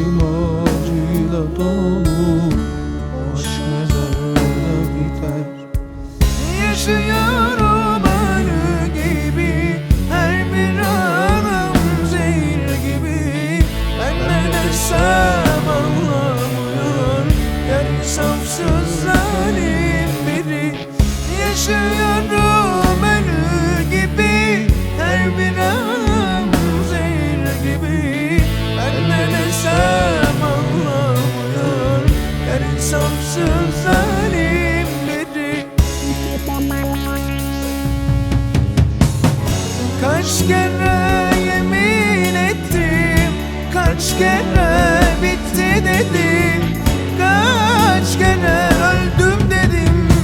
içim acıyla dolu. Aşk mezarda biter. Yaşıyorum ölü gibi, her bir anım zehir gibi. Ben ne desem anlamıyor, yer insafsız zalim biri. Yaşıyorum ölü gibi, her bir anım zehir gibi. Ben ne desem anlamıyor, yer insafsız zalim biri. Kaç kere yemin ettim, kaç kere bitti dedim, kaç kere